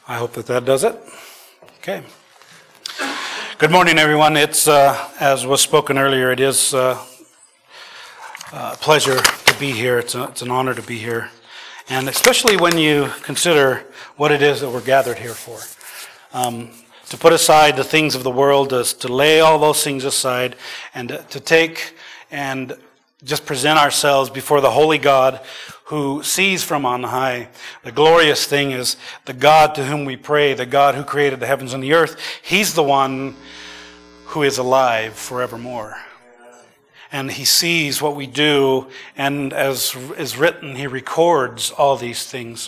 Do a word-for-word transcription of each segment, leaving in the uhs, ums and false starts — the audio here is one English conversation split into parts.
I hope that that does it. Okay. Good morning, everyone. It's, uh, as was spoken earlier, it is uh, a pleasure to be here. It's, a, it's an honor to be here. And especially when you consider what it is that we're gathered here for. Um, to put aside the things of the world, to, to lay all those things aside, and to, to take and just present ourselves before the holy God who sees from on high. The glorious thing is the God to whom we pray, the God who created the heavens and the earth. He's the one who is alive forevermore. And he sees what we do, and as is written, he records all these things.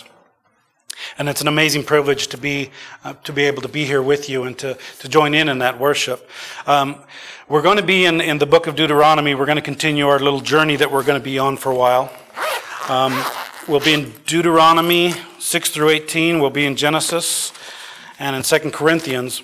And it's an amazing privilege to be uh, to be able to be here with you and to, to join in in that worship. Um, we're going to be in, in the book of Deuteronomy. We're going to continue our little journey that we're going to be on for a while. Um, we'll be in Deuteronomy six through eighteen. We'll be in Genesis and in Second Corinthians.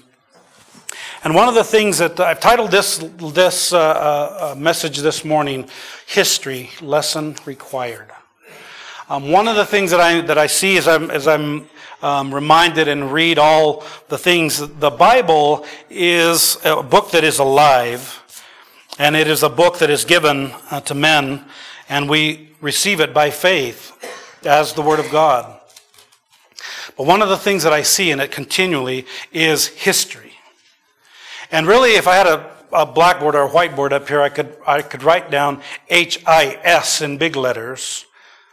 And one of the things that I've titled this this uh, uh, message this morning, History, Lesson Required. Um, one of the things that I that I see as I'm as I'm um, reminded and read all the things, the Bible is a book that is alive, and it is a book that is given uh, to men, and we receive it by faith as the Word of God. But one of the things that I see in it continually is history. And really, if I had a, a blackboard or a whiteboard up here, I could I could write down H I S in big letters.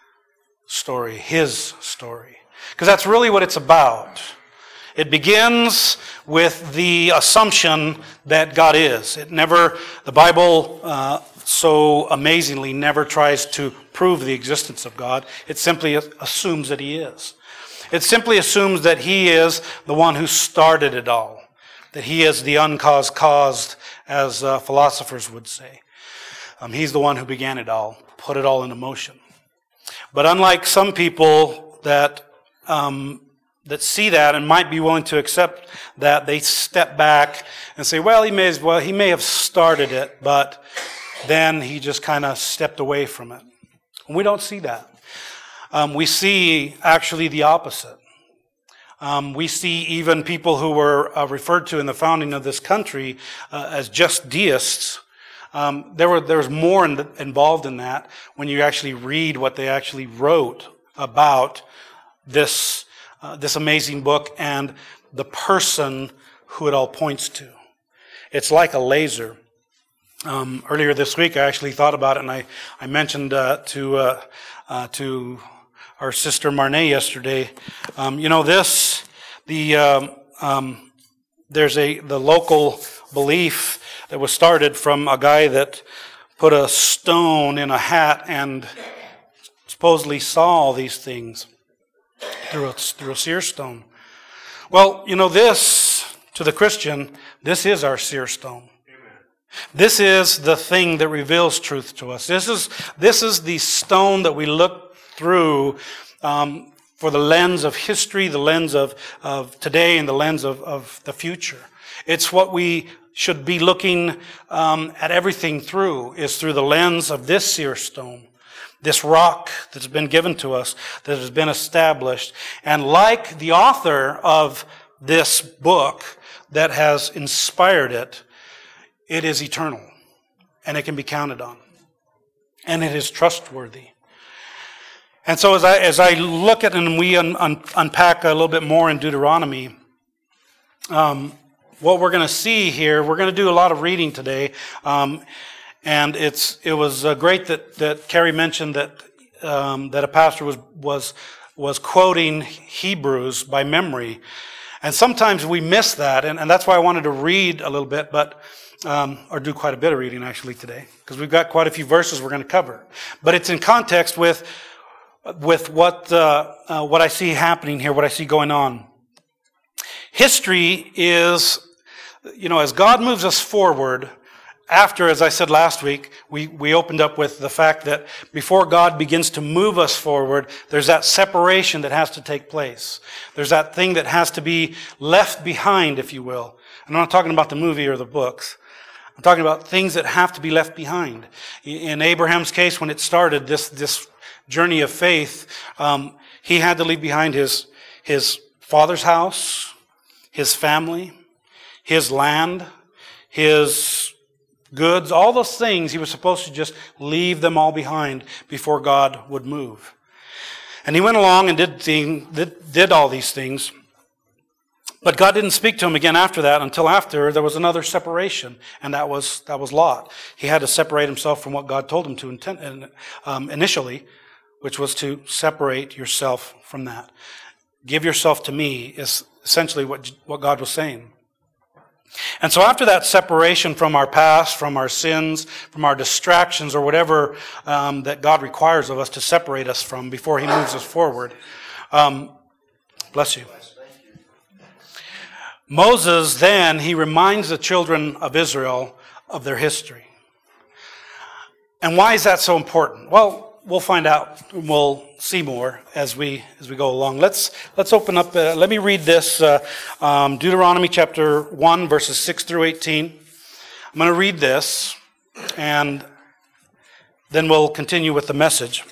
Story, his story. Because that's really what it's about. It begins with the assumption that God is. It never, the Bible uh, so amazingly never tries to prove the existence of God. It simply assumes that he is. It simply assumes that he is the one who started it all. That he is the uncaused caused, as uh, philosophers would say. Um, he's the one who began it all, put it all into motion. But unlike some people that um, that see that and might be willing to accept that, they step back and say, well, he may as well, he may have started it, but then he just kind of stepped away from it. And we don't see that. Um, we see actually the opposite. Um, we see even people who were uh, referred to in the founding of this country uh, as just deists. Um, there were there was more in the, involved in that when you actually read what they actually wrote about this uh, this amazing book and the person who it all points to. It's like a laser. Um, earlier this week, I actually thought about it, and I I mentioned uh, to uh, uh, to our sister Marnay yesterday. Um, you know this the um, um, there's a the local belief that was started from a guy that put a stone in a hat and supposedly saw all these things through a, through a seer stone. Well, you know this, to the Christian, this is our seer stone. Amen. This is the thing that reveals truth to us. This is this is the stone that we look through um, for the lens of history, the lens of, of today, and the lens of, of the future. It's what we should be looking um, at everything through, is through the lens of this seer stone, this rock that's been given to us, that has been established. And like the author of this book that has inspired it, it is eternal, and it can be counted on, and it is trustworthy. And so as I as I look at it and we un, un, unpack a little bit more in Deuteronomy, um, what we're going to see here, we're going to do a lot of reading today, um, and it's it was uh, great that that Carrie mentioned that um, that a pastor was was was quoting Hebrews by memory, and sometimes we miss that, and, and that's why I wanted to read a little bit, but um, or do quite a bit of reading actually today, because we've got quite a few verses we're going to cover, but it's in context with with what uh, uh, what I see happening here, what I see going on. History is, you know, as God moves us forward, after, as I said last week, we, we opened up with the fact that before God begins to move us forward, there's that separation that has to take place. There's that thing that has to be left behind, if you will. I'm not talking about the movie or the books. I'm talking about things that have to be left behind. In Abraham's case, when it started, this, this journey of faith, um, he had to leave behind his, his father's house, his family, his land, his goods, all those things, he was supposed to just leave them all behind before God would move. And he went along and did, thing, did, did all these things. But God didn't speak to him again after that until after there was another separation, and that was that was Lot. He had to separate himself from what God told him to intent, um, initially, which was to separate yourself from that. Give yourself to me is essentially what, what God was saying. And so after that separation from our past, from our sins, from our distractions, or whatever um, that God requires of us to separate us from before he moves us forward, um, bless you. Moses then, he reminds the children of Israel of their history. And why is that so important? Well, we'll find out. We'll see more as we as we go along. Let's let's open up. Uh, let me read this uh, um, Deuteronomy chapter one, verses six through eighteen. I'm going to read this, and then we'll continue with the message.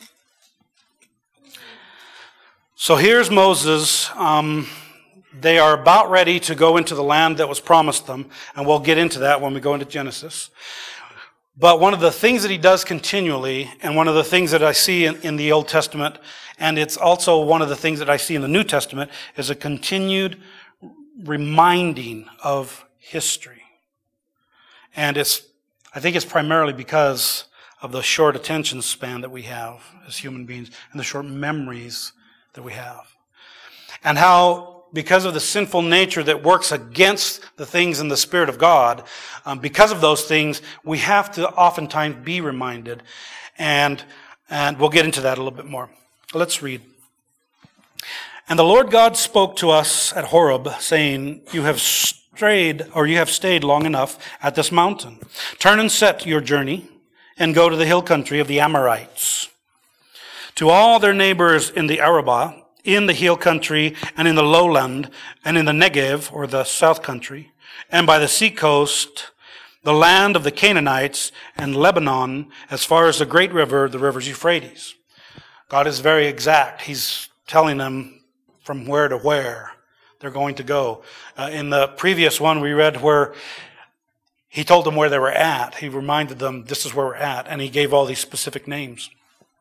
So here's Moses. Um, They are about ready to go into the land that was promised them, and we'll get into that when we go into Genesis. But one of the things that he does continually, and one of the things that I see in, in the Old Testament, and it's also one of the things that I see in the New Testament, is a continued reminding of history. And it's, I think it's primarily because of the short attention span that we have as human beings, and the short memories that we have. And how, because of the sinful nature that works against the things in the Spirit of God, um, because of those things, we have to oftentimes be reminded. And, and we'll get into that a little bit more. Let's read. And the Lord God spoke to us at Horeb, saying, You have strayed, or you have stayed long enough at this mountain. Turn and set your journey, and go to the hill country of the Amorites. To all their neighbors in the Arabah, in the hill country, and in the lowland, and in the Negev, or the south country, and by the sea coast, the land of the Canaanites, and Lebanon, as far as the great river, the river Euphrates. God is very exact. He's telling them from where to where they're going to go. Uh, in the previous one, we read where he told them where they were at. He reminded them, this is where we're at, and he gave all these specific names.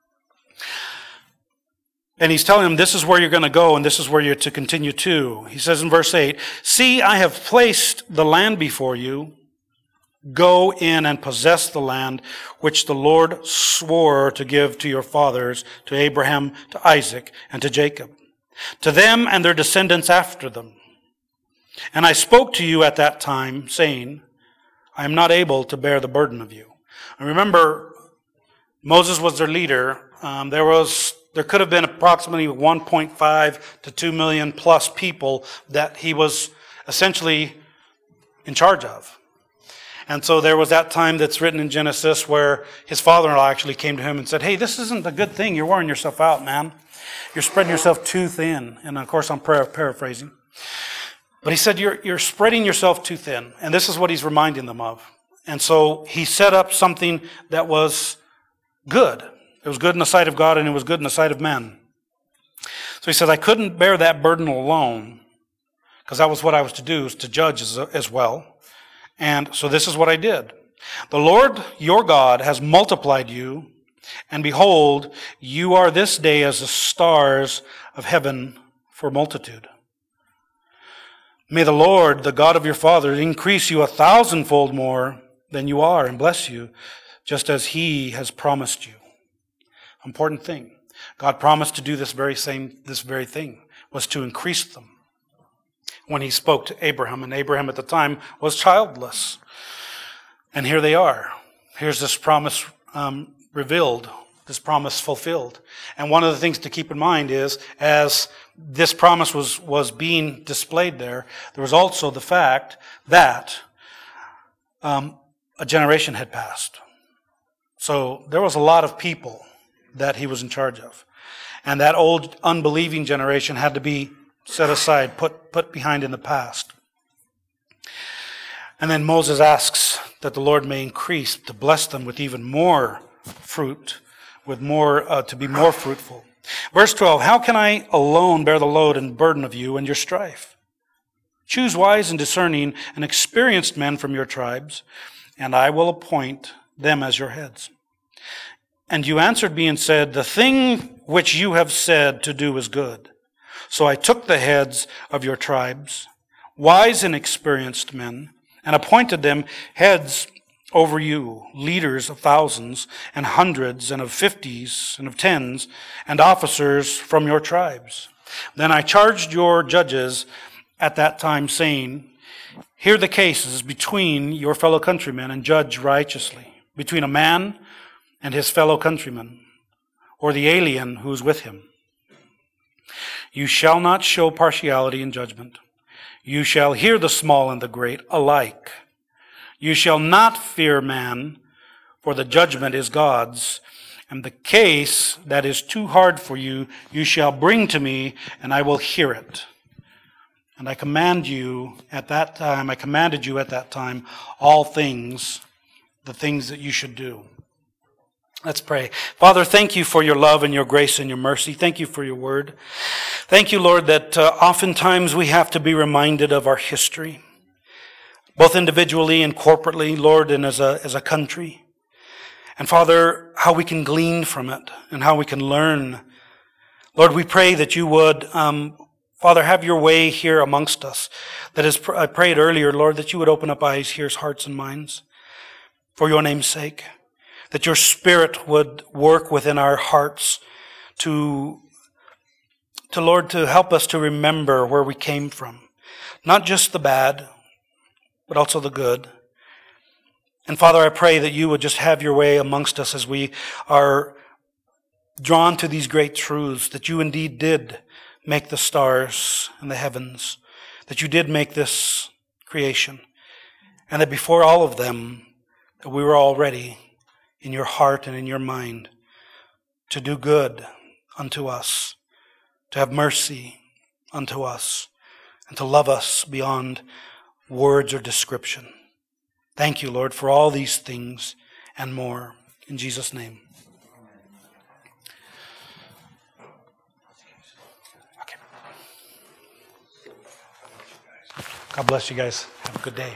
And he's telling them, this is where you're going to go, and this is where you're to continue to. He says in verse eight, See, I have placed the land before you. Go in and possess the land which the Lord swore to give to your fathers, to Abraham, to Isaac, and to Jacob, to them and their descendants after them. And I spoke to you at that time, saying, I am not able to bear the burden of you. And remember, Moses was their leader. Um, there was... There could have been approximately one point five to two million plus people that he was essentially in charge of. And so there was that time that's written in Genesis where his father-in-law actually came to him and said, Hey, this isn't a good thing. You're wearing yourself out, man. You're spreading yourself too thin. And of course, I'm paraphrasing. But he said, you're, you're spreading yourself too thin. And this is what he's reminding them of. And so he set up something that was good. It was good in the sight of God, and it was good in the sight of men. So he said, I couldn't bear that burden alone, because that was what I was to do, was to judge as, as well. And so this is what I did. The Lord your God has multiplied you, and behold, you are this day as the stars of heaven for multitude. May the Lord, the God of your fathers, increase you a thousandfold more than you are, and bless you, just as he has promised you. Important thing. God promised to do this very same, this very thing, was to increase them. When he spoke to Abraham, and Abraham at the time was childless. And here they are. Here's this promise um, revealed, this promise fulfilled. And one of the things to keep in mind is, as this promise was, was being displayed there, there was also the fact that um, a generation had passed. So there was a lot of people that he was in charge of. And that old unbelieving generation had to be set aside, put, put behind in the past. And then Moses asks that the Lord may increase, to bless them with even more fruit, with more, uh, to be more fruitful. Verse twelve, how can I alone bear the load and burden of you and your strife? Choose wise and discerning and experienced men from your tribes, and I will appoint them as your heads. And you answered me and said, the thing which you have said to do is good. So I took the heads of your tribes, wise and experienced men, and appointed them heads over you, leaders of thousands and hundreds and of fifties and of tens, and officers from your tribes. Then I charged your judges at that time, saying, hear the cases between your fellow countrymen and judge righteously, between a man and his fellow countrymen, or the alien who is with him. You shall not show partiality in judgment. You shall hear the small and the great alike. You shall not fear man, for the judgment is God's. And the case that is too hard for you, you shall bring to me, and I will hear it. And I command you at that time, I commanded you at that time, all things, the things that you should do. Let's pray. Father, thank you for your love and your grace and your mercy. Thank you for your word. Thank you, Lord, that uh, oftentimes we have to be reminded of our history, both individually and corporately, Lord, and as a, as a country. And Father, how we can glean from it and how we can learn. Lord, we pray that you would, um, Father, have your way here amongst us. That as I prayed earlier, Lord, that you would open up eyes, ears, hearts, and minds for your name's sake. That your Spirit would work within our hearts to, to, Lord, to help us to remember where we came from. Not just the bad, but also the good. And Father, I pray that you would just have your way amongst us as we are drawn to these great truths, that you indeed did make the stars and the heavens, that you did make this creation, and that before all of them, that we were already in your heart and in your mind to do good unto us, to have mercy unto us, and to love us beyond words or description. Thank you, Lord, for all these things and more. In Jesus' name. Okay. God bless you guys. Have a good day.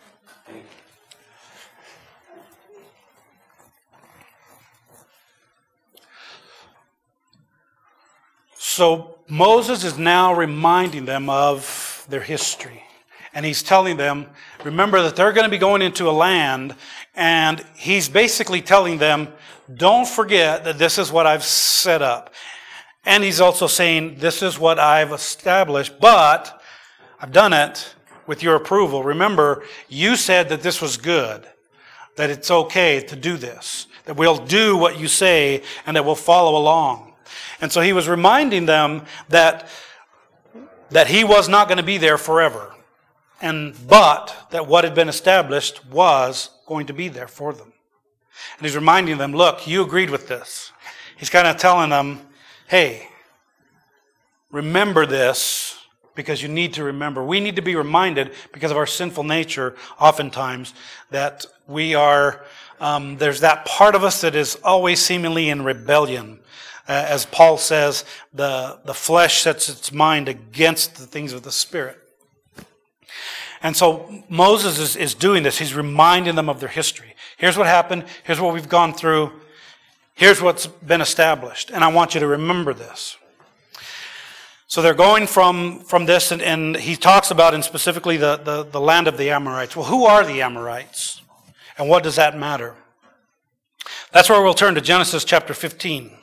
So Moses is now reminding them of their history. And he's telling them, remember that they're going to be going into a land, and he's basically telling them, don't forget that this is what I've set up. And he's also saying, this is what I've established, but I've done it with your approval. Remember, you said that this was good, that it's okay to do this, that we'll do what you say, and that we'll follow along. And so he was reminding them that, that he was not going to be there forever. And but that what had been established was going to be there for them. And he's reminding them, look, you agreed with this. He's kind of telling them, hey, remember this because you need to remember. We need to be reminded because of our sinful nature oftentimes that we are, um, there's that part of us that is always seemingly in rebellion. Uh, as Paul says, the, the flesh sets its mind against the things of the Spirit. And so Moses is, is doing this. He's reminding them of their history. Here's what happened. Here's what we've gone through. Here's what's been established. And I want you to remember this. So they're going from, from this, and, and he talks about, and specifically the, the, the land of the Amorites. Well, who are the Amorites? And what does that matter? That's where we'll turn to Genesis chapter fifteen.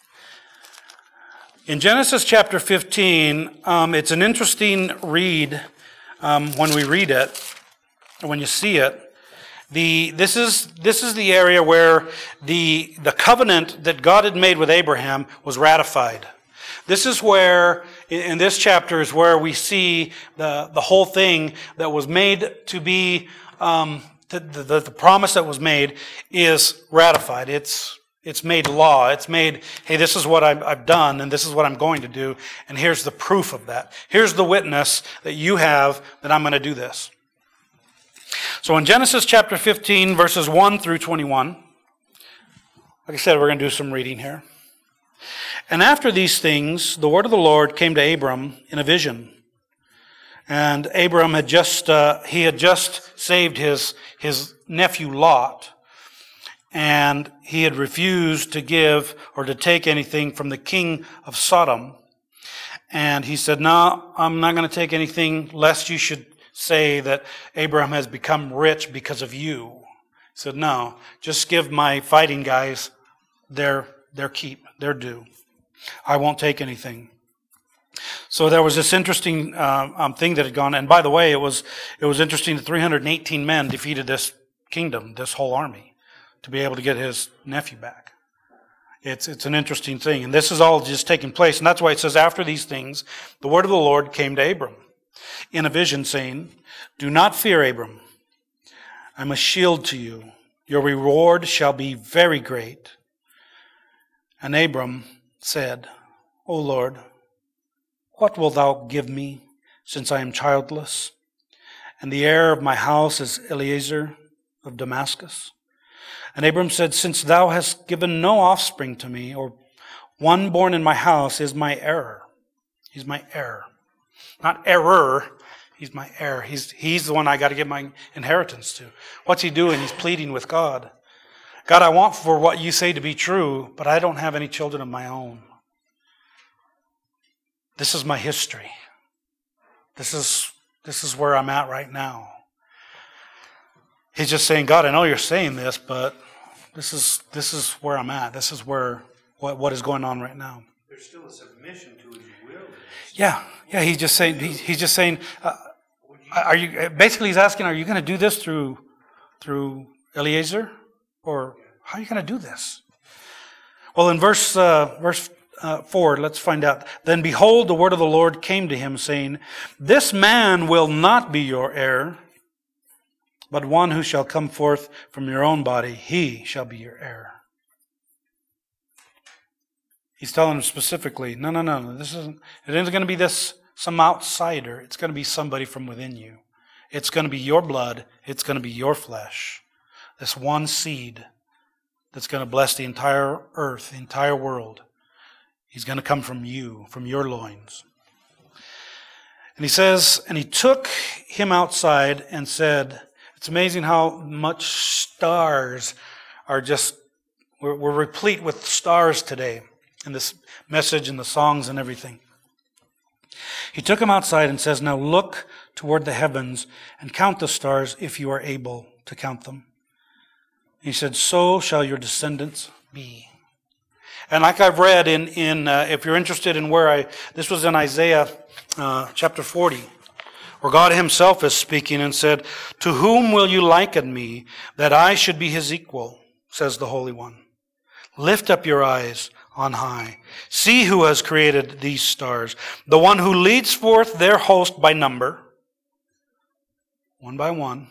In Genesis chapter fifteen, um, it's an interesting read um, when we read it, when you see it. The this is this is the area where the the covenant that God had made with Abraham was ratified. This is where, in this chapter, is where we see the the whole thing that was made to be um, the, the the promise that was made is ratified. It's It's made law. It's made, hey, this is what I've, I've done, and this is what I'm going to do, and here's the proof of that. Here's the witness that you have that I'm going to do this. So in Genesis chapter fifteen, verses one through twenty-one, like I said, we're going to do some reading here. And after these things, the word of the Lord came to Abram in a vision. And Abram had just, uh, he had just saved his, his nephew Lot. And he had refused to give or to take anything from the king of Sodom. And he said, no, I'm not going to take anything lest you should say that Abraham has become rich because of you. He said, no, just give my fighting guys their, their keep, their due. I won't take anything. So there was this interesting uh, um, thing that had gone. And by the way, it was it was interesting that three hundred eighteen men defeated this kingdom, this whole army, to be able to get his nephew back. It's it's an interesting thing. And this is all just taking place. And that's why it says, after these things, the word of the Lord came to Abram in a vision, saying, do not fear, Abram. I'm a shield to you. Your reward shall be very great. And Abram said, O Lord, what wilt thou give me, since I am childless? And the heir of my house is Eliezer of Damascus. And Abram said, since thou hast given no offspring to me, or one born in my house is my heir. He's my heir. Not error, he's my heir. He's, he's the one I got to give my inheritance to. What's he doing? He's pleading with God. God, I want for what you say to be true, but I don't have any children of my own. This is my history. This is, this is where I'm at right now. He's just saying, God, I know you're saying this, but this is this is where I'm at. This is where what, what is going on right now. There's still a submission to his will. Yeah, yeah. He's just saying. He, he's just saying. Uh, are you basically? He's asking, are you going to do this through through Eliezer, or how are you going to do this? Well, in verse uh, verse uh, four, let's find out. Then behold, the word of the Lord came to him, saying, "This man will not be your heir, but one who shall come forth from your own body, he shall be your heir." He's telling him specifically, no, no, no, this isn't, it isn't going to be this, some outsider. It's going to be somebody from within you. It's going to be your blood. It's going to be your flesh. This one seed that's going to bless the entire earth, the entire world. He's going to come from you, from your loins. And he says, and he took him outside and said, it's amazing how much stars are just, we're, we're replete with stars today in this message and the songs and everything. He took him outside and says, now look toward the heavens and count the stars if you are able to count them. He said, so shall your descendants be. And like I've read in, in uh, if you're interested in where I, this was in Isaiah uh, chapter forty. Where God himself is speaking and said, to whom will you liken me, that I should be his equal, says the Holy One. Lift up your eyes on high. See who has created these stars, the one who leads forth their host by number, one by one.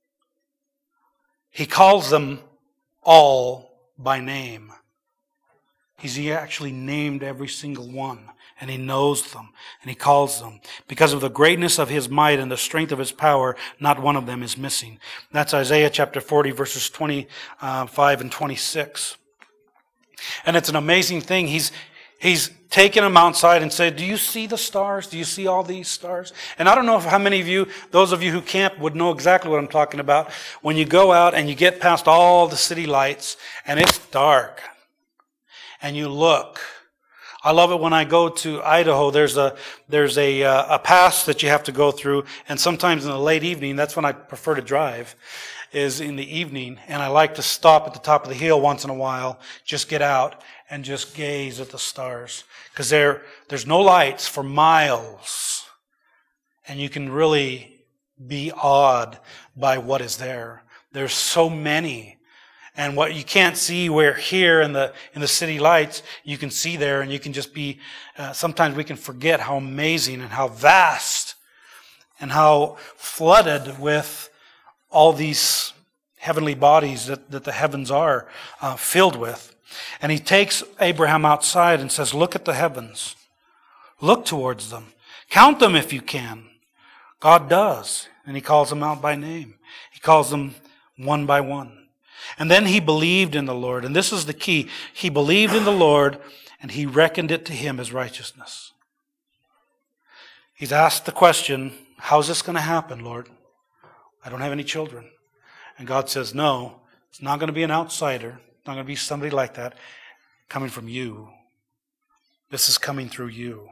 He calls them all by name. He's actually named every single one. And he knows them, and he calls them. Because of the greatness of his might and the strength of his power, not one of them is missing. That's Isaiah chapter forty, verses twenty-five and twenty-six. And it's an amazing thing. He's he's taken them outside and said, do you see the stars? Do you see all these stars? And I don't know if how many of you, those of you who camp, would know exactly what I'm talking about. When you go out and you get past all the city lights, and it's dark, and you look. I love it when I go to Idaho. There's a there's a uh, a pass that you have to go through, and sometimes in the late evening, that's when I prefer to drive, is in the evening, and I like to stop at the top of the hill once in a while, just get out and just gaze at the stars, because there there's no lights for miles, and you can really be awed by what is there. There's so many. And what you can't see where here in the in the city lights, you can see there, and you can just be, uh, sometimes we can forget how amazing and how vast and how flooded with all these heavenly bodies that, that the heavens are uh, filled with. And he takes Abraham outside and says, look at the heavens. Look towards them. Count them if you can. God does. And he calls them out by name. He calls them one by one. And then he believed in the Lord. And this is the key. He believed in the Lord, and he reckoned it to him as righteousness. He's asked the question, how's this going to happen, Lord? I don't have any children. And God says, no, it's not going to be an outsider. It's not going to be somebody like that coming from you. This is coming through you.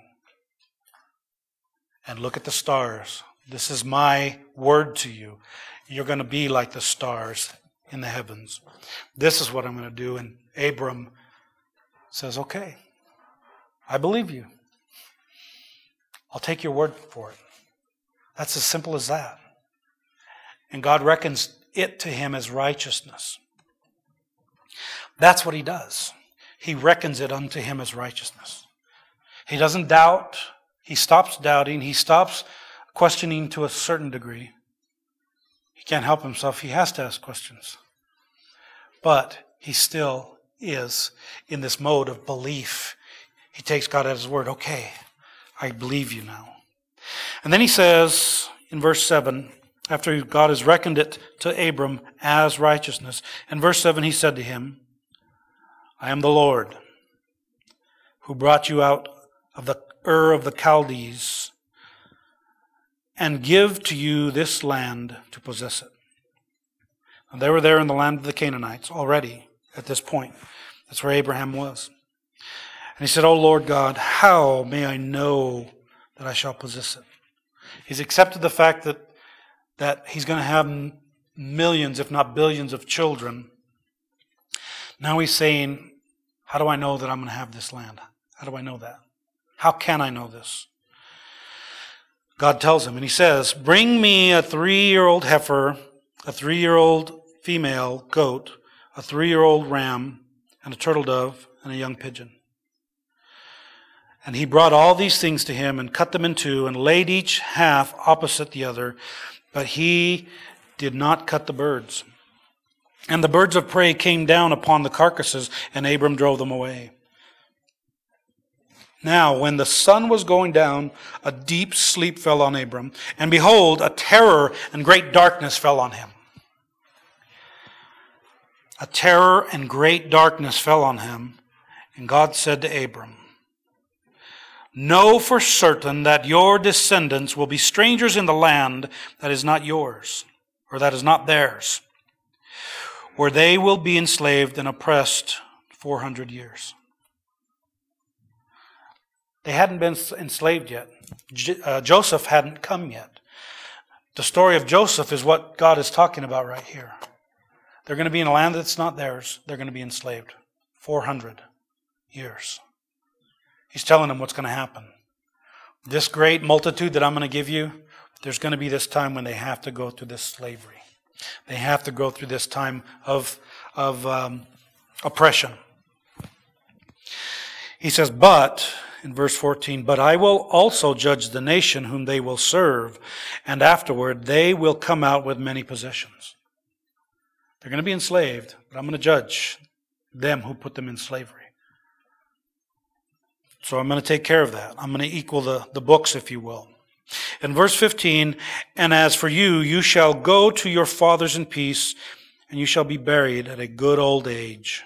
And look at the stars. This is my word to you. You're going to be like the stars in the heavens. This is what I'm going to do. And Abram says, okay, I believe you. I'll take your word for it. That's as simple as that. And God reckons it to him as righteousness. That's what he does. He reckons it unto him as righteousness. He doesn't doubt. He stops doubting. He stops questioning to a certain degree. He can't help himself. He has to ask questions. But he still is in this mode of belief. He takes God at his word. Okay, I believe you now. And then he says in verse seven, after God has reckoned it to Abram as righteousness, in verse seven he said to him, I am the Lord who brought you out of the Ur of the Chaldees and give to you this land to possess it. And they were there in the land of the Canaanites already at this point. That's where Abraham was. And he said, O Lord God, how may I know that I shall possess it? He's accepted the fact that, that he's going to have millions, if not billions, of children. Now he's saying, how do I know that I'm going to have this land? How do I know that? How can I know this? God tells him, and he says, bring me a three-year-old heifer, a three-year-old female goat, a three-year-old ram, and a turtle dove, and a young pigeon. And he brought all these things to him and cut them in two and laid each half opposite the other, but he did not cut the birds. And the birds of prey came down upon the carcasses, and Abram drove them away. Now, when the sun was going down, a deep sleep fell on Abram, and behold, a terror and great darkness fell on him. A terror and great darkness fell on him, and God said to Abram, know for certain that your descendants will be strangers in the land that is not yours, or that is not theirs, where they will be enslaved and oppressed four hundred years. They hadn't been enslaved yet. J- uh, Joseph hadn't come yet. The story of Joseph is what God is talking about right here. They're going to be in a land that's not theirs. They're going to be enslaved. four hundred years. He's telling them what's going to happen. This great multitude that I'm going to give you, there's going to be this time when they have to go through this slavery. They have to go through this time of, of um, oppression. He says, but, in verse fourteen, but I will also judge the nation whom they will serve, and afterward they will come out with many possessions. They're going to be enslaved, but I'm going to judge them who put them in slavery. So I'm going to take care of that. I'm going to equal the, the books, if you will. In verse fifteen, and as for you, you shall go to your fathers in peace, and you shall be buried at a good old age.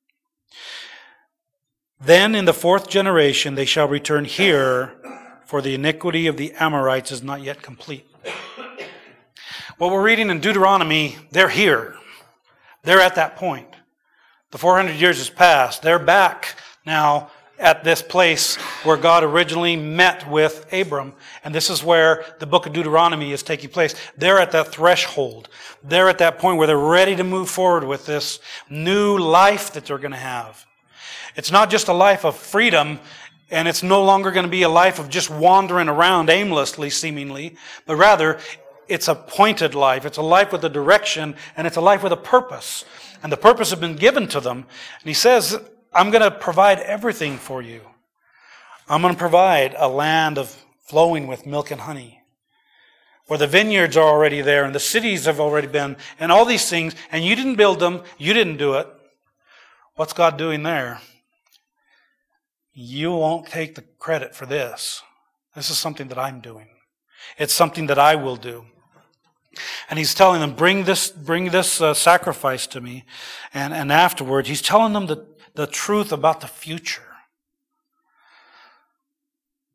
Then in the fourth generation they shall return here, for the iniquity of the Amorites is not yet complete. What we're reading in Deuteronomy, they're here. They're at that point. The four hundred years has passed. They're back now at this place where God originally met with Abram. And this is where the book of Deuteronomy is taking place. They're at that threshold. They're at that point where they're ready to move forward with this new life that they're going to have. It's not just a life of freedom, and it's no longer going to be a life of just wandering around aimlessly, seemingly, but rather it's a pointed life. It's a life with a direction, and it's a life with a purpose. And the purpose has been given to them. And he says, I'm going to provide everything for you. I'm going to provide a land of flowing with milk and honey, where the vineyards are already there and the cities have already been, and all these things, and you didn't build them, you didn't do it. What's God doing there? You won't take the credit for this. This is something that I'm doing. It's something that I will do. And he's telling them, bring this, bring this uh, sacrifice to me. And, and afterwards, he's telling them the, the truth about the future.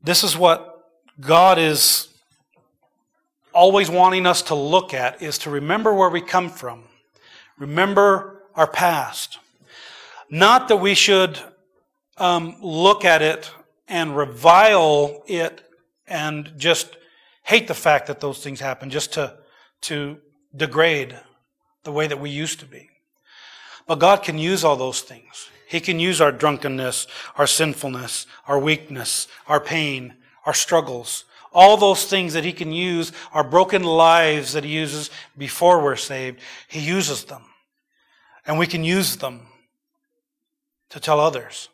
This is what God is always wanting us to look at, is to remember where we come from. Remember our past. Not that we should um, look at it and revile it and just hate the fact that those things happen, just to, to degrade the way that we used to be. But God can use all those things. He can use our drunkenness, our sinfulness, our weakness, our pain, our struggles. All those things that He can use, our broken lives that He uses before we're saved, He uses them. And we can use them to tell others.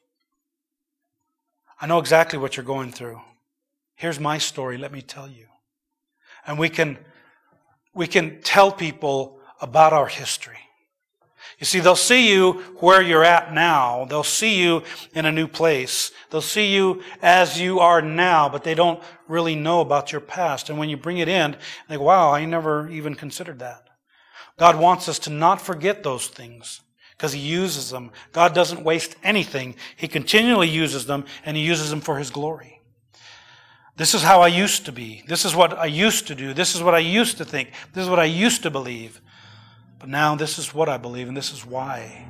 I know exactly what you're going through. Here's my story, let me tell you. And we can, we can tell people about our history. You see, they'll see you where you're at now. They'll see you in a new place. They'll see you as you are now, but they don't really know about your past. And when you bring it in, they go, wow, I never even considered that. God wants us to not forget those things because He uses them. God doesn't waste anything. He continually uses them, and He uses them for His glory. This is how I used to be. This is what I used to do. This is what I used to think. This is what I used to believe. But now this is what I believe, and this is why.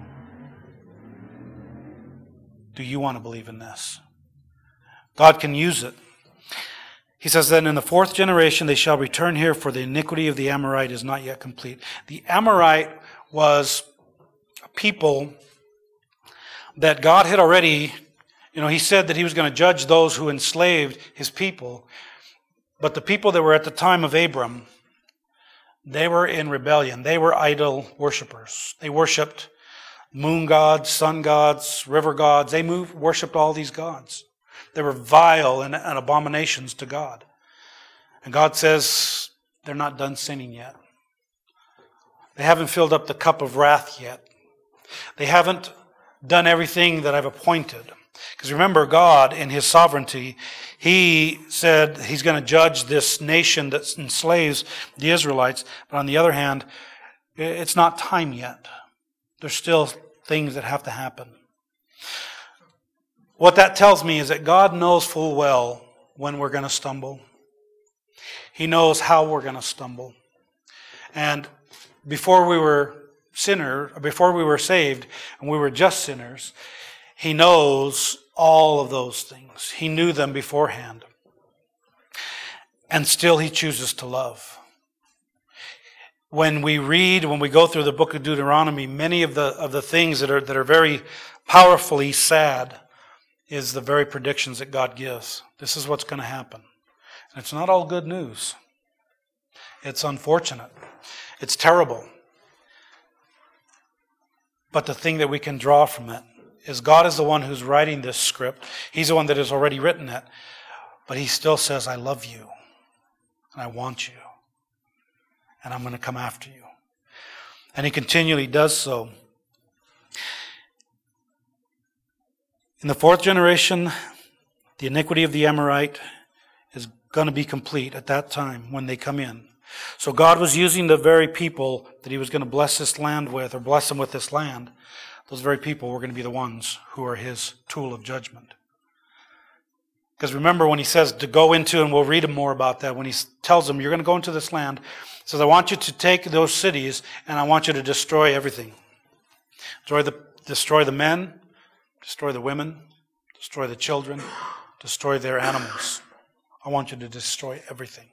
Do you want to believe in this? God can use it. He says that in the fourth generation they shall return here, for the iniquity of the Amorite is not yet complete. The Amorite was a people that God had already, you know, He said that He was going to judge those who enslaved His people. But the people that were at the time of Abram, they were in rebellion. They were idol worshipers. They worshipped moon gods, sun gods, river gods. They moved, worshipped all these gods. They were vile and, and abominations to God. And God says they're not done sinning yet. They haven't filled up the cup of wrath yet. They haven't done everything that I've appointed. Because remember, God, in His sovereignty, He said He's going to judge this nation that enslaves the Israelites. But on the other hand, it's not time yet. There's still things that have to happen. What that tells me is that God knows full well when we're going to stumble. He knows how we're going to stumble. And before we were sinner, before we were saved, and we were just sinners, He knows all of those things. He knew them beforehand. And still He chooses to love. When we read, when we go through the book of Deuteronomy, many of the of the things that are that are very powerfully sad is the very predictions that God gives. This is what's going to happen. And it's not all good news. It's unfortunate. It's terrible. But the thing that we can draw from it is God is the one who's writing this script. He's the one that has already written it. But He still says, I love you. And I want you. And I'm going to come after you. And He continually does so. In the fourth generation, the iniquity of the Amorite is going to be complete at that time when they come in. So God was using the very people that He was going to bless this land with, or bless them with this land. Those very people were going to be the ones who are His tool of judgment. Because remember when He says to go into, and we'll read more about that, when He tells them, you're going to go into this land, He says, I want you to take those cities and I want you to destroy everything. Destroy the, destroy the men, destroy the women, destroy the children, destroy their animals. I want you to destroy everything.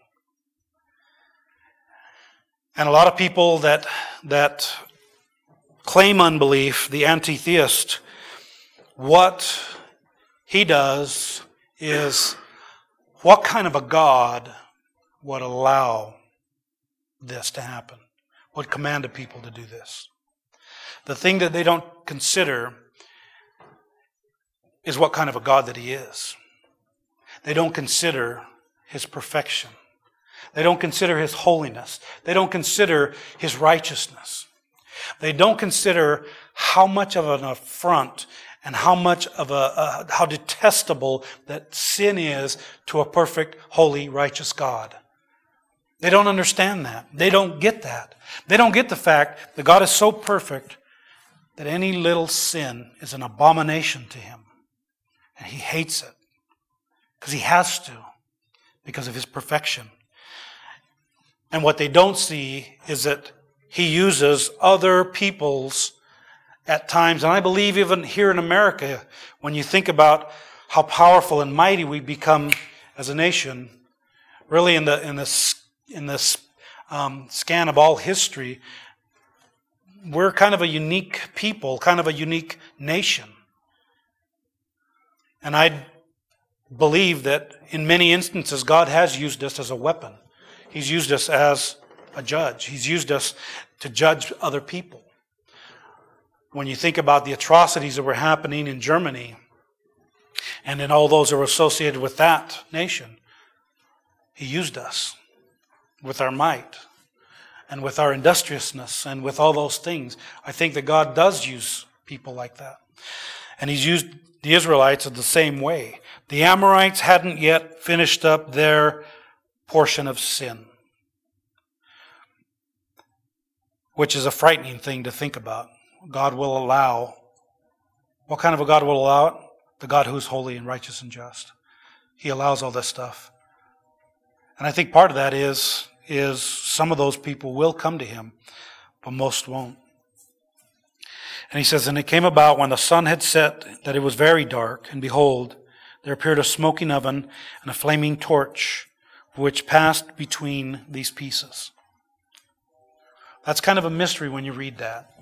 And a lot of people that that claim unbelief, the anti-theist, what he does is, what kind of a God would allow this to happen? Would command people to do this? The thing that they don't consider is what kind of a God that He is. They don't consider His perfection. They don't consider His holiness. They don't consider His righteousness. They don't consider how much of an affront and how much of a, uh, how detestable that sin is to a perfect, holy, righteous God. They don't understand that. They don't get that. They don't get the fact that God is so perfect that any little sin is an abomination to Him. And He hates it. because he has to, because of his perfection. And what they don't see is that he uses other peoples at times, and I believe even here in America, when you think about how powerful and mighty we become as a nation, really in the in this in this um, scan of all history, we're kind of a unique people, kind of a unique nation. And I believe that in many instances God has used us as a weapon. He's used us as a judge. He's used us to judge other people. When you think about the atrocities that were happening in Germany, and in all those that were associated with that nation, he used us with our might and with our industriousness and with all those things. I think that God does use people like that. And he's used the Israelites in the same way. The Amorites hadn't yet finished up their portion of sin, which is a frightening thing to think about. God will allow. What kind of a God will allow it? The God who's holy and righteous and just. He allows all this stuff. And I think part of that is, is some of those people will come to him, but most won't. And he says, and it came about when the sun had set that it was very dark, and behold, there appeared a smoking oven and a flaming torch, which passed between these pieces. That's kind of a mystery when you read that.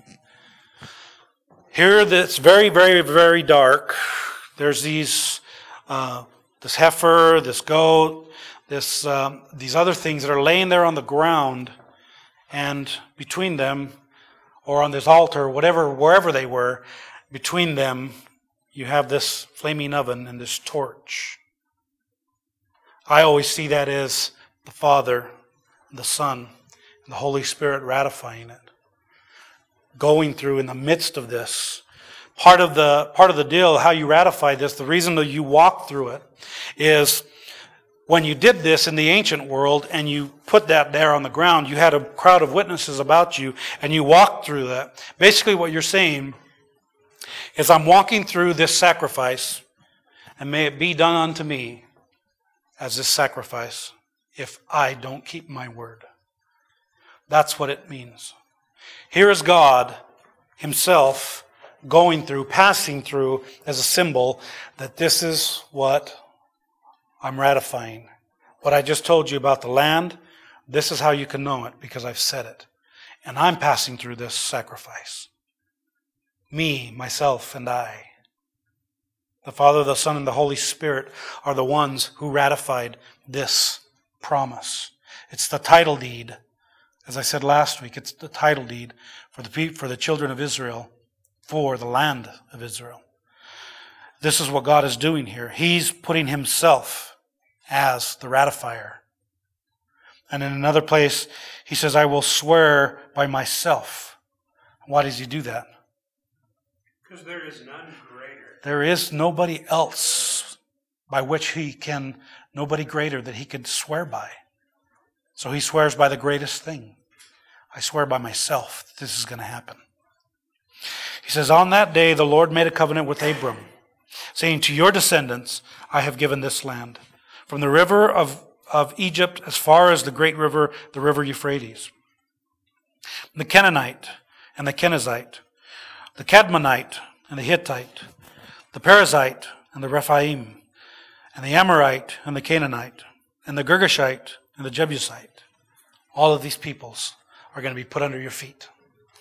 Here, it's very, very, very dark. There's these, uh, this heifer, this goat, this, um, these other things that are laying there on the ground, and between them, or on this altar, whatever, wherever they were, between them, you have this flaming oven and this torch. I always see that as the Father, the Son, and the Holy Spirit ratifying it. Going through in the midst of this. Part of the part of the deal, how you ratify this, the reason that you walk through it, is when you did this in the ancient world and you put that there on the ground, you had a crowd of witnesses about you and you walked through that. Basically what you're saying is, I'm walking through this sacrifice, and may it be done unto me as this sacrifice if I don't keep my word. That's what it means. Here is God himself going through, passing through as a symbol that this is what I'm ratifying. What I just told you about the land, this is how you can know it, because I've said it. And I'm passing through this sacrifice. Me, myself, and I. The Father, the Son, and the Holy Spirit are the ones who ratified this promise. It's the title deed. As I said last week, it's the title deed for the for the children of Israel, for the land of Israel. This is what God is doing here. He's putting himself as the ratifier. And in another place, he says, I will swear by myself. Why does he do that? Because there is none greater. There is nobody else by which he can, nobody greater that he could swear by. So he swears by the greatest thing. I swear by myself that this is going to happen. He says, on that day the Lord made a covenant with Abram, saying, to your descendants I have given this land, from the river of, of Egypt as far as the great river, the river Euphrates. The Canaanite and the Kenizzite, the Cadmonite and the Hittite, the Perizzite and the Rephaim, and the Amorite and the Canaanite, and the Girgashite and the Jebusite. All of these peoples are going to be put under your feet.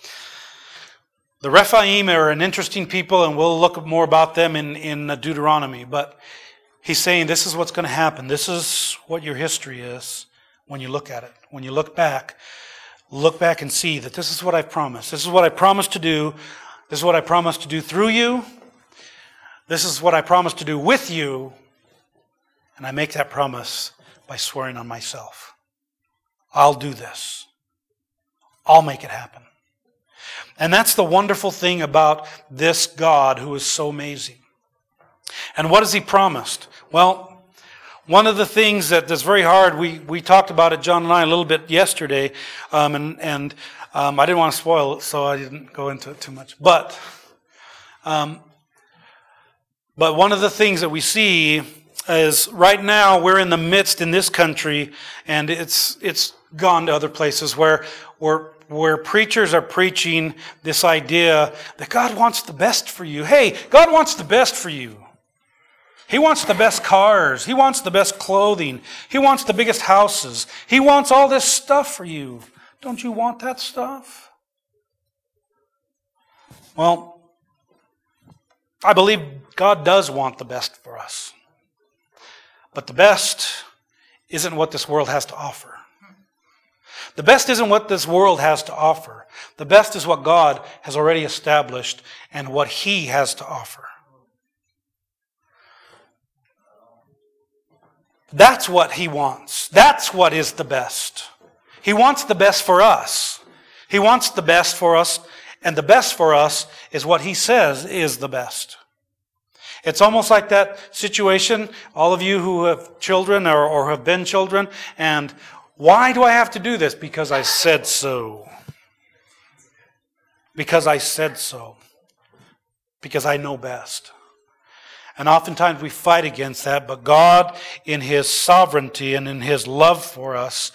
The Rephaim are an interesting people, and we'll look more about them in, in Deuteronomy. But he's saying this is what's going to happen. This is what your history is when you look at it. When you look back, look back and see that this is what I promised. This is what I promised to do. This is what I promised to do through you. This is what I promised to do with you. And I make that promise by swearing on myself. I'll do this. I'll make it happen. And that's the wonderful thing about this God who is so amazing. And what has he promised? Well, one of the things that is very hard, we, we talked about it, John and I, a little bit yesterday, um, and, and um, I didn't want to spoil it, so I didn't go into it too much. But, um, but one of the things that we see is right now we're in the midst in this country, and it's it's gone to other places where where where preachers are preaching this idea that God wants the best for you. Hey, God wants the best for you. He wants the best cars. He wants the best clothing. He wants the biggest houses. He wants all this stuff for you. Don't you want that stuff? Well, I believe God does want the best for us. But the best isn't what this world has to offer. The best isn't what this world has to offer. The best is what God has already established and what He has to offer. That's what He wants. That's what is the best. He wants the best for us. He wants the best for us, and the best for us is what He says is the best. It's almost like that situation, all of you who have children or, or have been children, and why do I have to do this? Because I said so. Because I said so. Because I know best. And oftentimes we fight against that, but God, in His sovereignty and in His love for us,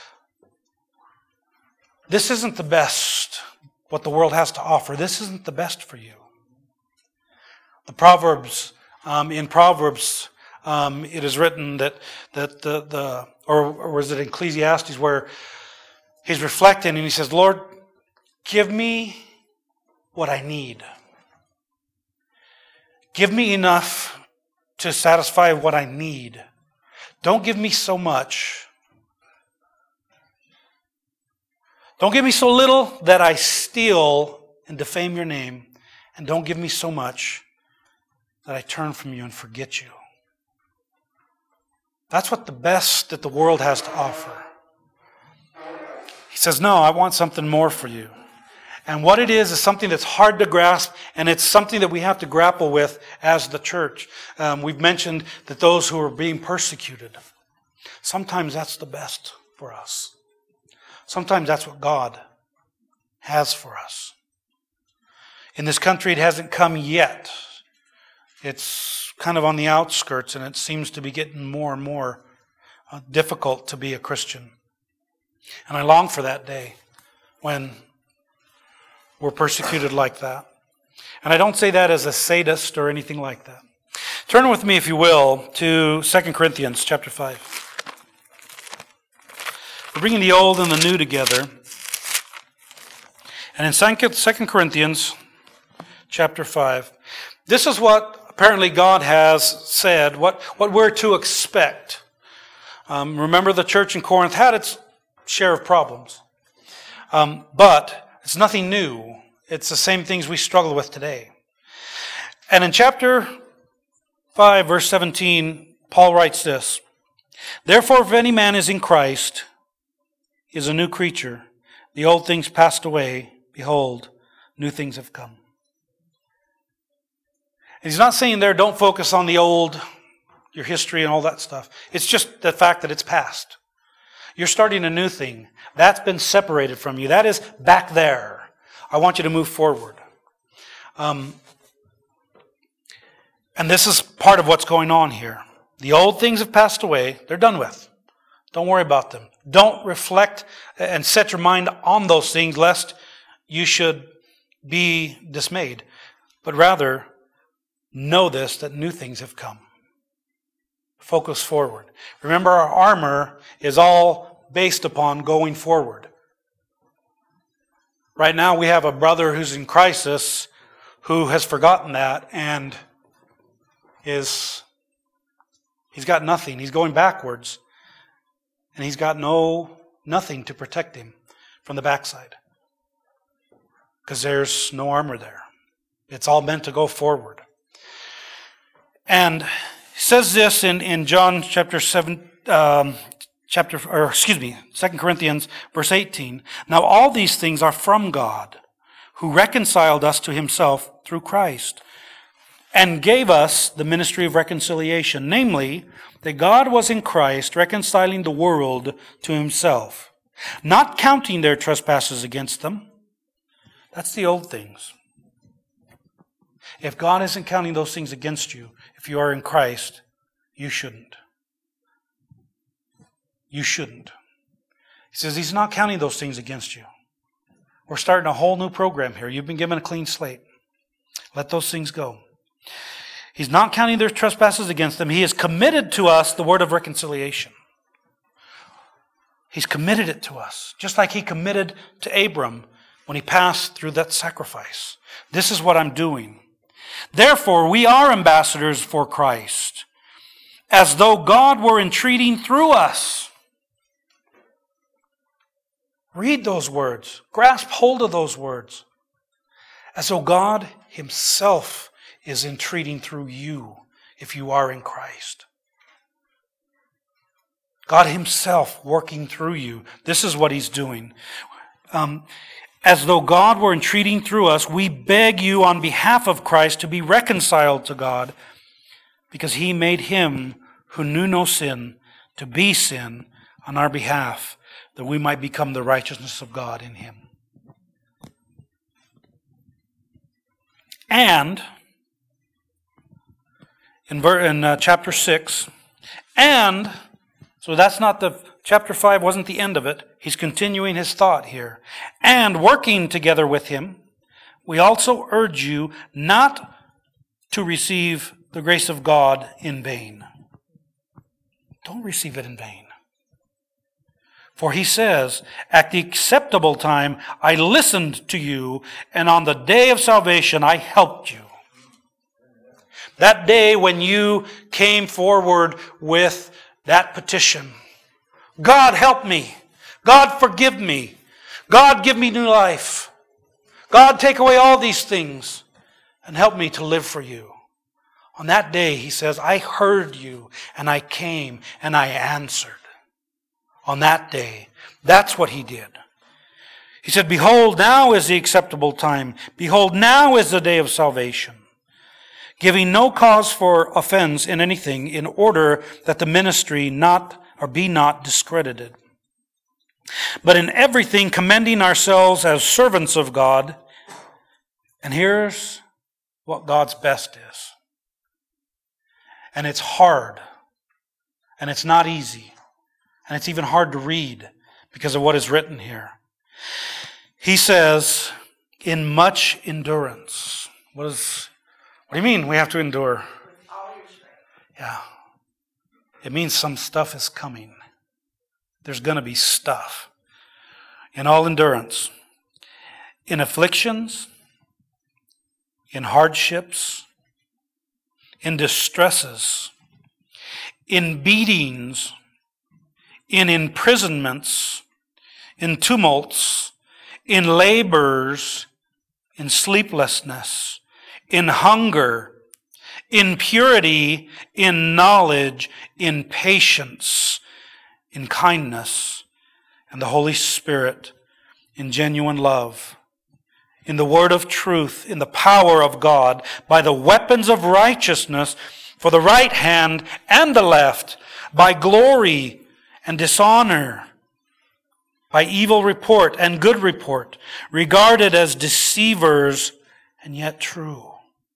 this isn't the best, what the world has to offer. This isn't the best for you. The Proverbs, um, in Proverbs, um, it is written that, that the, the or, or was it Ecclesiastes, where he's reflecting and he says, Lord, give me what I need. Give me enough to satisfy what I need. Don't give me so much. Don't give me so little that I steal and defame your name. And don't give me so much that I turn from you and forget you. That's what the best that the world has to offer. He says, no, I want something more for you. And what it is is something that's hard to grasp, and it's something that we have to grapple with as the church. Um, we've mentioned that those who are being persecuted, sometimes that's the best for us. Sometimes that's what God has for us. In this country, it hasn't come yet. It's kind of on the outskirts, and it seems to be getting more and more uh, difficult to be a Christian. And I long for that day when we're persecuted like that. And I don't say that as a sadist or anything like that. Turn with me, if you will, to Second Corinthians chapter five. We're bringing the old and the new together. And in Second Corinthians chapter five, this is what apparently God has said, what, what we're to expect. Um, remember, the church in Corinth had its share of problems. Um, but it's nothing new. It's the same things we struggle with today. And in chapter five, verse seventeen, Paul writes this, therefore, if any man is in Christ, he is a new creature. The old things passed away. Behold, new things have come. And he's not saying there, don't focus on the old, your history and all that stuff. It's just the fact that it's past. You're starting a new thing. That's been separated from you. That is back there. I want you to move forward. Um, and this is part of what's going on here. The old things have passed away. They're done with. Don't worry about them. Don't reflect and set your mind on those things lest you should be dismayed. But rather, know this, that new things have come. Focus forward. Remember, our armor is all based upon going forward. Right now we have a brother who's in crisis who has forgotten that and is he's got nothing. He's going backwards. And he's got no nothing to protect him from the backside. Because there's no armor there. It's all meant to go forward. And he says this in, in John chapter seven, um, chapter, or excuse me, Second Corinthians verse eighteen. Now all these things are from God, who reconciled us to himself through Christ, and gave us the ministry of reconciliation, namely, that God was in Christ reconciling the world to himself, not counting their trespasses against them. That's the old things. If God isn't counting those things against you, if you are in Christ, You shouldn't. You shouldn't. He says he's not counting those things against you. We're starting a whole new program here. You've been given a clean slate. Let those things go. He's not counting their trespasses against them. He has committed to us the word of reconciliation. He's committed it to us, just like he committed to Abram when he passed through that sacrifice. This is what I'm doing. Therefore, we are ambassadors for Christ, as though God were entreating through us. Read those words. Grasp hold of those words. As though God himself is entreating through you if you are in Christ. God himself working through you. This is what he's doing. Um, as though God were entreating through us, we beg you on behalf of Christ to be reconciled to God, because he made him who knew no sin to be sin on our behalf, that we might become the righteousness of God in him. And in, ver- in uh, chapter six, and, so that's not the, chapter five wasn't the end of it. He's continuing his thought here. And working together with him, we also urge you not to receive the grace of God in vain. Don't receive it in vain. For he says, at the acceptable time I listened to you, and on the day of salvation I helped you. That day when you came forward with that petition. God help me. God forgive me. God give me new life. God take away all these things and help me to live for you. On that day, he says, I heard you and I came and I answered. On that day. That's what he did. He said, behold, now is the acceptable time. Behold, now is the day of salvation. Giving no cause for offense in anything, in order that the ministry not or be not discredited. But in everything commending ourselves as servants of God. And here's what God's best is. And it's hard. And it's not easy. And it's even hard to read because of what is written here. He says, in much endurance. What is, what do you mean we have to endure? Yeah. It means some stuff is coming. There's going to be stuff. In all endurance. In afflictions. In hardships. In distresses. In beatings. In imprisonments, in tumults, in labors, in sleeplessness, in hunger, in purity, in knowledge, in patience, in kindness, and the Holy Spirit, in genuine love, in the word of truth, in the power of God, by the weapons of righteousness for the right hand and the left, by glory and dishonor, by evil report and good report, regarded as deceivers and yet true,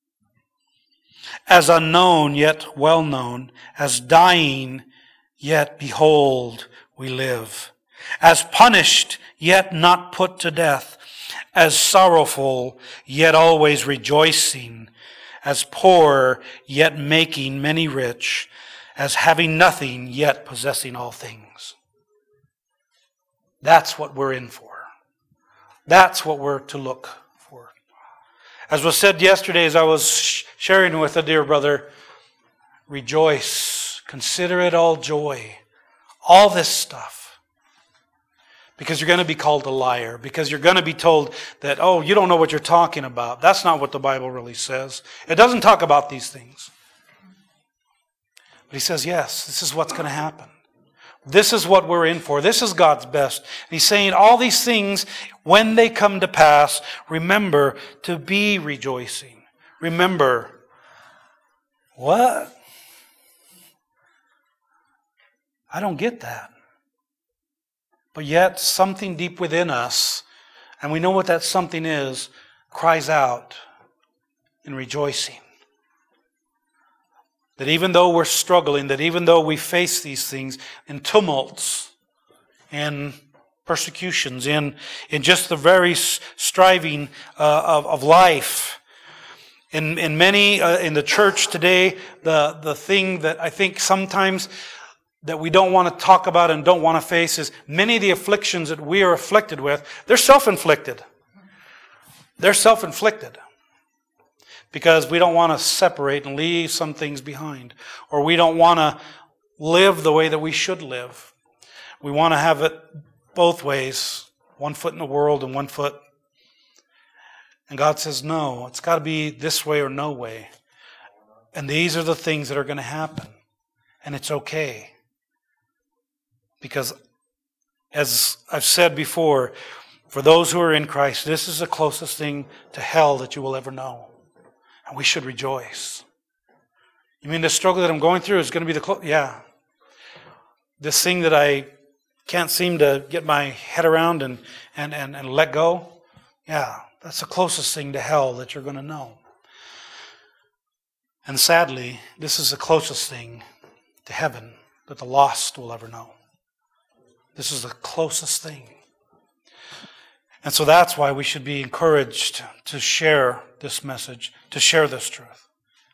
as unknown yet well known, as dying yet behold we live, as punished yet not put to death, as sorrowful yet always rejoicing, as poor yet making many rich, as having nothing, yet possessing all things. That's what we're in for. That's what we're to look for. As was said yesterday, as I was sharing with a dear brother, rejoice, consider it all joy, all this stuff. Because you're going to be called a liar, because you're going to be told that, oh, you don't know what you're talking about. That's not what the Bible really says. It doesn't talk about these things. But he says, yes, this is what's going to happen. This is what we're in for. This is God's best. And he's saying all these things, when they come to pass, remember to be rejoicing. Remember. What? I don't get that. But yet something deep within us, and we know what that something is, cries out in rejoicing. That even though we're struggling, that even though we face these things in tumults, in persecutions, in, in just the very striving uh, of, of life, in, in many, uh, in the church today, the, the thing that I think sometimes that we don't want to talk about and don't want to face is many of the afflictions that we are afflicted with, they're self-inflicted. They're self-inflicted. Because we don't want to separate and leave some things behind. Or we don't want to live the way that we should live. We want to have it both ways. One foot in the world and one foot. And God says, no, it's got to be this way or no way. And these are the things that are going to happen. And it's okay. Because as I've said before, for those who are in Christ, this is the closest thing to hell that you will ever know. And we should rejoice. You mean the struggle that I'm going through is going to be the close? Yeah. This thing that I can't seem to get my head around and, and, and, and let go? Yeah, that's the closest thing to hell that you're going to know. And sadly, this is the closest thing to heaven that the lost will ever know. This is the closest thing. And so that's why we should be encouraged to share this message, to share this truth.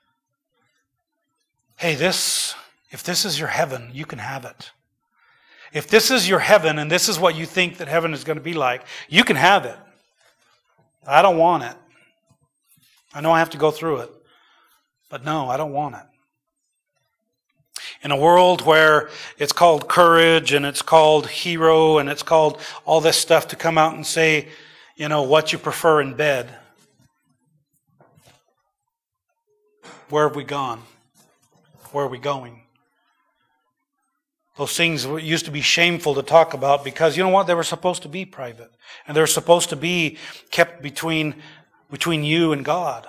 Hey, this, if this is your heaven, you can have it. If this is your heaven and this is what you think that heaven is going to be like, you can have it. I don't want it. I know I have to go through it. But no, I don't want it. In a world where it's called courage and it's called hero and it's called all this stuff to come out and say, you know, what you prefer in bed. Where have we gone? Where are we going? Those things used to be shameful to talk about because, you know what, they were supposed to be private. And they were supposed to be kept between, between you and God.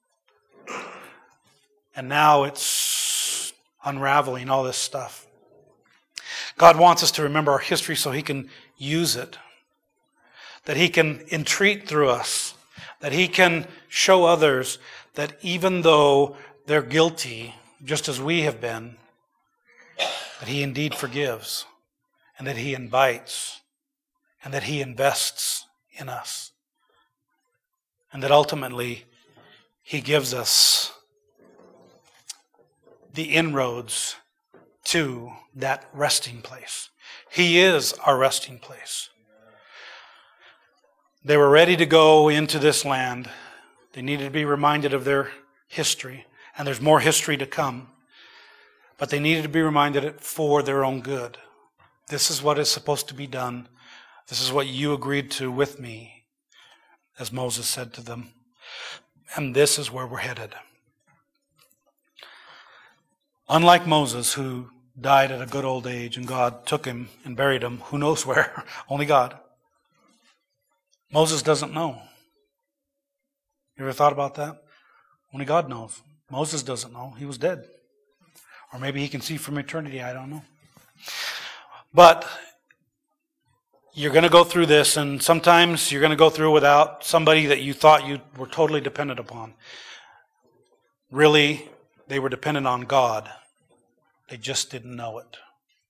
And now it's unraveling all this stuff. God wants us to remember our history so He can use it. That He can entreat through us. That He can show others that even though they're guilty, just as we have been, that He indeed forgives. And that He invites. And that He invests in us. And that ultimately He gives us the inroads to that resting place. He is our resting place. They were ready to go into this land. They needed to be reminded of their history. And there's more history to come. But they needed to be reminded it for their own good. This is what is supposed to be done. This is what you agreed to with me, as Moses said to them. And this is where we're headed. Unlike Moses, who died at a good old age and God took him and buried him, who knows where? Only God. Moses doesn't know. You ever thought about that? Only God knows. Moses doesn't know. He was dead. Or maybe he can see from eternity. I don't know. But you're going to go through this, and sometimes you're going to go through without somebody that you thought you were totally dependent upon. Really, they were dependent on God. They just didn't know it.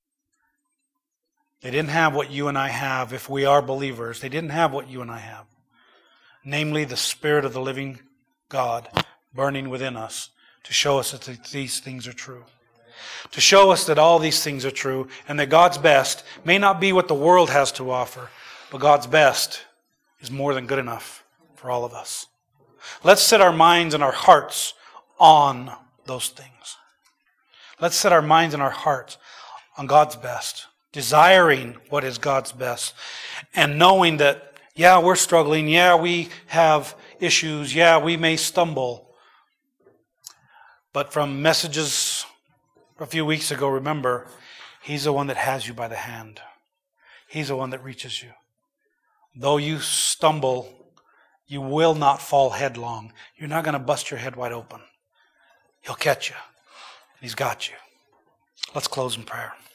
They didn't have what you and I have if we are believers. They didn't have what you and I have. Namely, the Spirit of the living God burning within us to show us that these things are true. To show us that all these things are true and that God's best may not be what the world has to offer, but God's best is more than good enough for all of us. Let's set our minds and our hearts on those things. Let's set our minds and our hearts on God's best, desiring what is God's best, and knowing that, yeah, we're struggling, yeah, we have issues, yeah, we may stumble. But from messages a few weeks ago, remember, He's the one that has you by the hand. He's the one that reaches you. Though you stumble, you will not fall headlong. You're not going to bust your head wide open. He'll catch you. He's got you. Let's close in prayer.